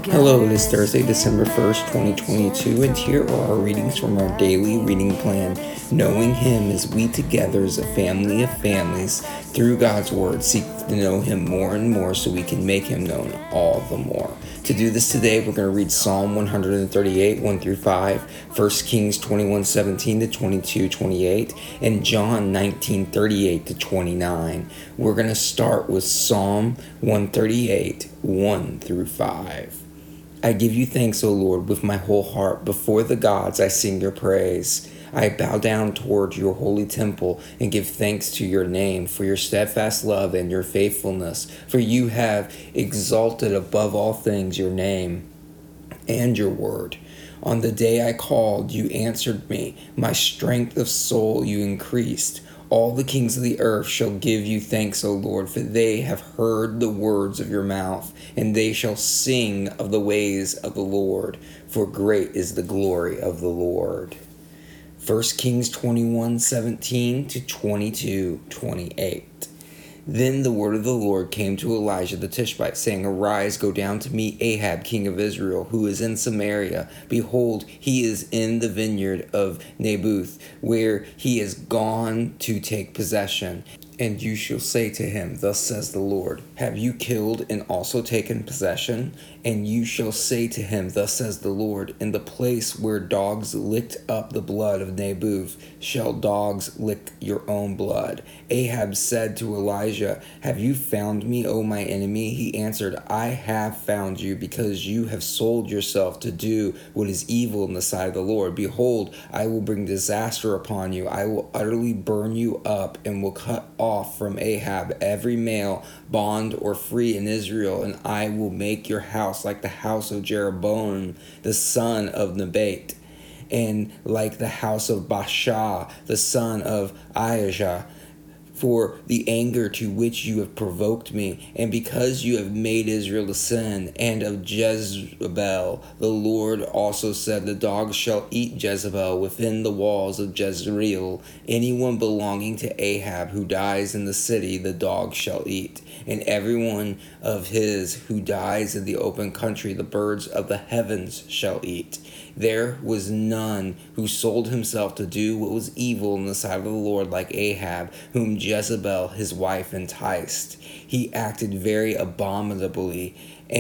Hello, it is Thursday, December 1st, 2022, and here are our readings from our daily reading plan. Knowing Him as we together as a family of families through God's Word seek to know Him more and more so we can make Him known all the more. To do this today, we're going to read Psalm 138, 1 through 5, 1 Kings 21, 17 to 22, 28, and John 19, 38 to 29. We're going to start with Psalm 138, 1 through 5. I give you thanks, O Lord, with my whole heart. Before the gods I sing your praise. I bow down toward your holy temple and give thanks to your name for your steadfast love and your faithfulness. For you have exalted above all things your name and your word. On the day I called, you answered me. My strength of soul you increased. All the kings of the earth shall give you thanks, O Lord, for they have heard the words of your mouth, and they shall sing of the ways of the Lord, for great is the glory of the Lord. 1 Kings 21, 17 to 22, 28. Then the word of the Lord came to Elijah the Tishbite, saying, Arise, go down to meet Ahab, king of Israel, who is in Samaria. Behold, he is in the vineyard of Naboth, where he is gone to take possession. And you shall say to him, Thus says the Lord, Have you killed and also taken possession? And you shall say to him, Thus says the Lord, In the place where dogs licked up the blood of Naboth, shall dogs lick your own blood. Ahab said to Elijah, Have you found me, O my enemy? He answered, I have found you, because you have sold yourself to do what is evil in the sight of the Lord. Behold, I will bring disaster upon you. I will utterly burn you up, and will cut off from Ahab every male, bond or free in Israel, and I will make your house like the house of Jeroboam, the son of Nebat, and like the house of Baasha, the son of Ahijah, for the anger to which you have provoked me, and because you have made Israel to sin, and of Jezebel. The Lord also said, The dogs shall eat Jezebel within the walls of Jezreel. Anyone belonging to Ahab who dies in the city, the dogs shall eat. And everyone of his who dies in the open country, the birds of the heavens shall eat. There was none who sold himself to do what was evil in the sight of the Lord like Ahab, whom Jezebel his wife enticed. He acted very abominably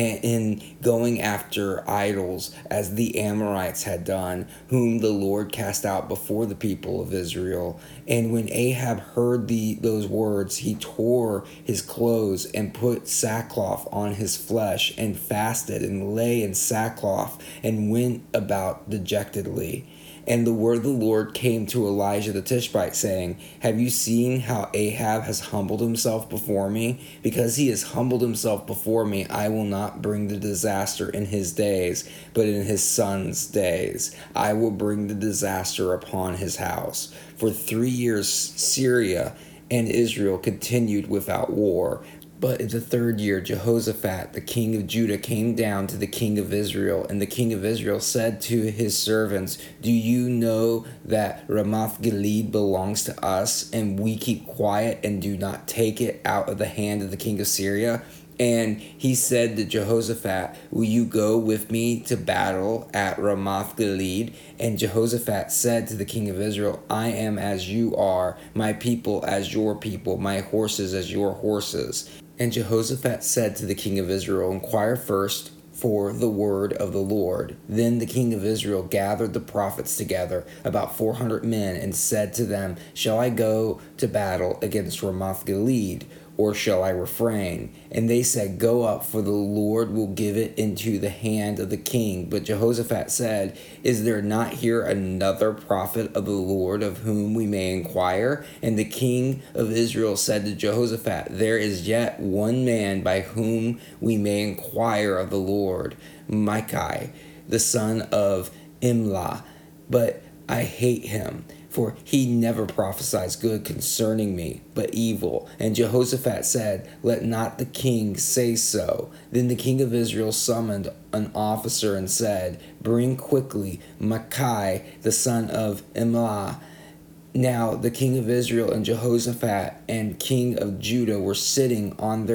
in going after idols, as the Amorites had done, whom the Lord cast out before the people of Israel. And when Ahab heard those words, he tore his clothes and put sackcloth on his flesh, and fasted and lay in sackcloth, and went about dejectedly. And the word of the Lord came to Elijah the Tishbite, saying, Have you seen how Ahab has humbled himself before me? Because he has humbled himself before me, I will not bring the disaster in his days, but in his son's days I will bring the disaster upon his house. For 3 years Syria and Israel continued without war. But in the third year, Jehoshaphat, the king of Judah, came down to the king of Israel. And the king of Israel said to his servants, Do you know that Ramoth-Gilead belongs to us, and we keep quiet and do not take it out of the hand of the king of Syria? And he said to Jehoshaphat, Will you go with me to battle at Ramoth-Gilead? And Jehoshaphat said to the king of Israel, I am as you are, my people as your people, my horses as your horses. And Jehoshaphat said to the king of Israel, Inquire first for the word of the Lord. Then the king of Israel gathered the prophets together, about 400 men, and said to them, Shall I go to battle against Ramoth-Gilead, or shall I refrain? And they said, Go up, for the Lord will give it into the hand of the king. But Jehoshaphat said, Is there not here another prophet of the Lord of whom we may inquire? And the king of Israel said to Jehoshaphat, There is yet one man by whom we may inquire of the Lord, Micah, the son of Imlah. But I hate him, for he never prophesies good concerning me, but evil. And Jehoshaphat said, Let not the king say so. Then the king of Israel summoned an officer and said, Bring quickly Micah, the son of Imlah. Now the king of Israel and Jehoshaphat and king of Judah were sitting on their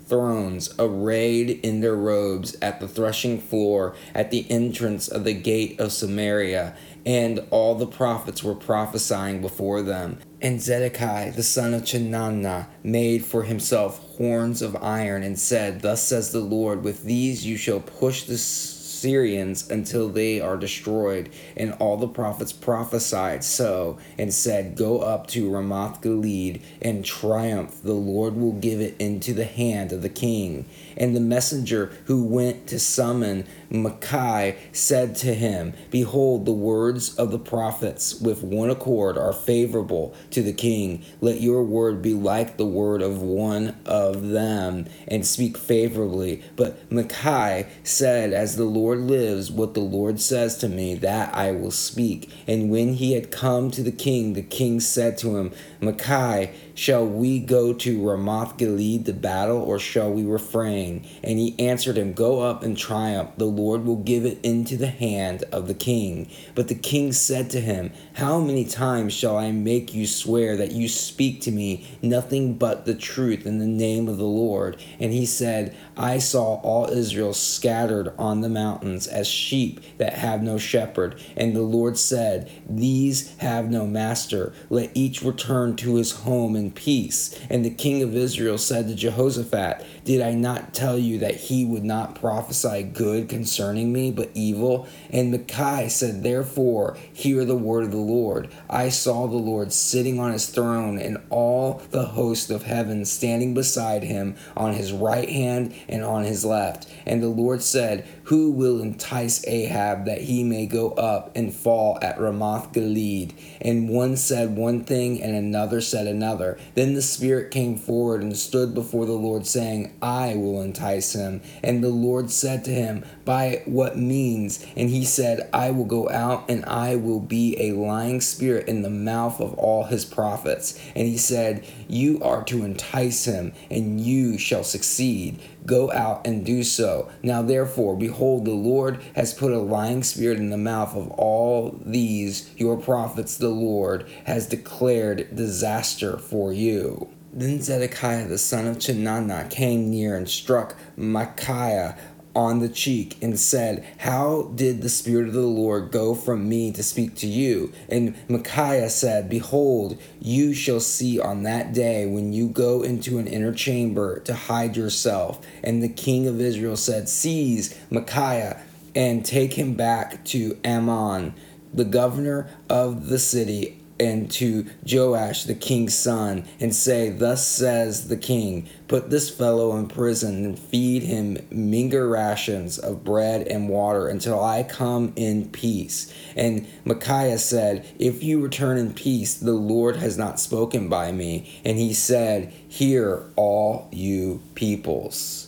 thrones, arrayed in their robes, at the threshing floor, at the entrance of the gate of Samaria. And all the prophets were prophesying before them. And Zedekiah the son of Chenaanah made for himself horns of iron, and said, Thus says the Lord, with these you shall push the Syrians until they are destroyed. And all the prophets prophesied so, and said, Go up to Ramoth Gilead and triumph. The Lord will give it into the hand of the king. And the messenger who went to summon Micaiah said to him, Behold, the words of the prophets with one accord are favorable to the king. Let your word be like the word of one of them, and speak favorably. But Micaiah said, As the Lord lives, what the Lord says to me, that I will speak. And when he had come to the king said to him, Micaiah, shall we go to Ramoth Gilead to battle, or shall we refrain? And he answered him, Go up and triumph. The Lord will give it into the hand of the king. But the king said to him, How many times shall I make you swear that you speak to me nothing but the truth in the name of the Lord? And he said, I saw all Israel scattered on the mountains as sheep that have no shepherd. And the Lord said, These have no master. Let each return to his home in peace. And the king of Israel said to Jehoshaphat, Did I not tell you that he would not prophesy good concerning me, but evil? And Micaiah said, Therefore, hear the word of the Lord. I saw the Lord sitting on his throne, and all the host of heaven standing beside him on his right hand and on his left. And the Lord said, Who will entice Ahab that he may go up and fall at Ramoth Gilead? And one said one thing, and another said another. Then the Spirit came forward and stood before the Lord, saying, I will entice him. And the Lord said to him, By what means? And he said, I will go out, and I will be a lying spirit in the mouth of all his prophets. And he said, You are to entice him, and you shall succeed. Go out and do so. Now therefore, behold, the Lord has put a lying spirit in the mouth of all these your prophets. The Lord has declared disaster for you. Then Zedekiah the son of Chenaanah came near and struck Micaiah on the cheek and said, How did the Spirit of the Lord go from me to speak to you? And Micaiah said, Behold, you shall see on that day when you go into an inner chamber to hide yourself. And the king of Israel said, Seize Micaiah and take him back to Ammon, the governor of the city, and to Joash the king's son, and say, Thus says the king, Put this fellow in prison and feed him meager rations of bread and water until I come in peace. And Micaiah said, If you return in peace, the Lord has not spoken by me. And he said, Hear all you peoples.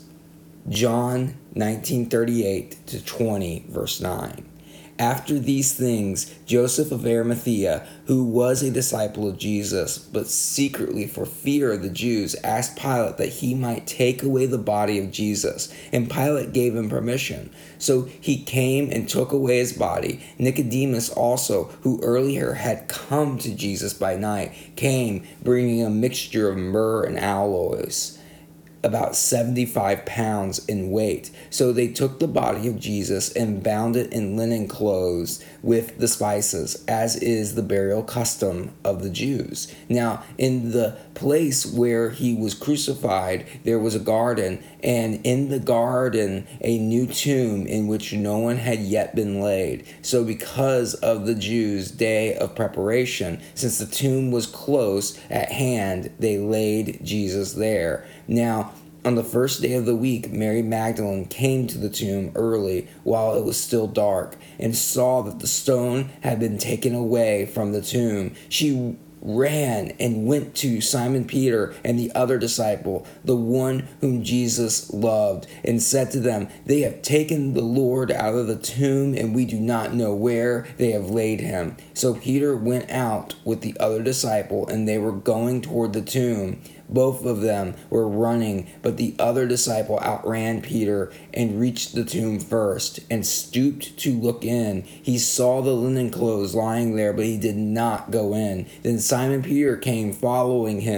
John 19:38-20, verse 9. After these things, Joseph of Arimathea, who was a disciple of Jesus, but secretly for fear of the Jews, asked Pilate that he might take away the body of Jesus. And Pilate gave him permission. So he came and took away his body. Nicodemus also, who earlier had come to Jesus by night, came bringing a mixture of myrrh and aloes, about 75 pounds in weight. So they took the body of Jesus and bound it in linen clothes with the spices, as is the burial custom of the Jews. Now, in the place where he was crucified, there was a garden, and in the garden, a new tomb in which no one had yet been laid. So because of the Jews' day of preparation, since the tomb was close at hand, they laid Jesus there. Now, on the first day of the week, Mary Magdalene came to the tomb early while it was still dark and saw that the stone had been taken away from the tomb. She ran and went to Simon Peter and the other disciple, the one whom Jesus loved, and said to them, They have taken the Lord out of the tomb, and we do not know where they have laid him. So Peter went out with the other disciple, and they were going toward the tomb. Both of them were running, but the other disciple outran Peter and reached the tomb first, and stooped to look in. He saw the linen clothes lying there, but he did not go in. Then Simon Peter came following him,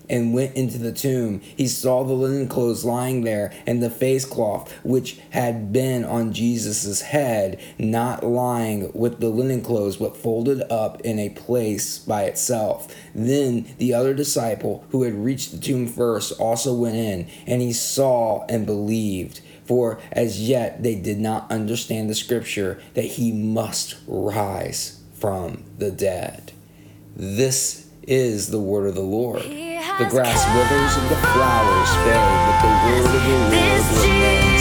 and went into the tomb. He saw the linen clothes lying there, and the face cloth which had been on Jesus' head, not lying with the linen clothes, but folded up in a place by itself. Then the other disciple, who had reached the tomb first, also went in, and he saw and believed. For as yet they did not understand the scripture that he must rise from the dead. This is the word of the Lord. The grass withers and the flowers fade, but the word of the Lord remains